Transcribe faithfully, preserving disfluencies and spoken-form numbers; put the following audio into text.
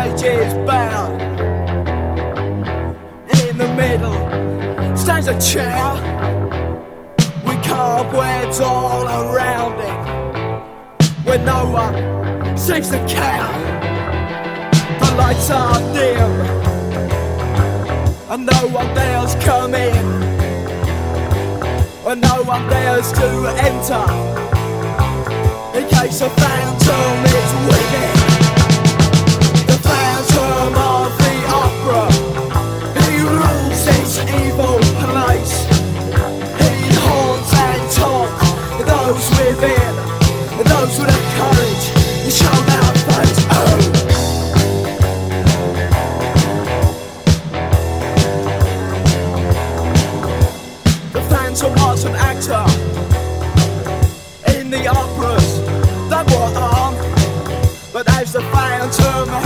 stage is bare. In the middle stands a chair with cobwebs all around it, where no one seems to care. The lights are dim and no one dares come in, and no one dares to enter in case a phantom is within. The phantom of the opera, he rules this evil place. He haunts and taunts those within, those with the courage to show their face. Oh. The phantom was an actor in the operas that were on, but as the phantom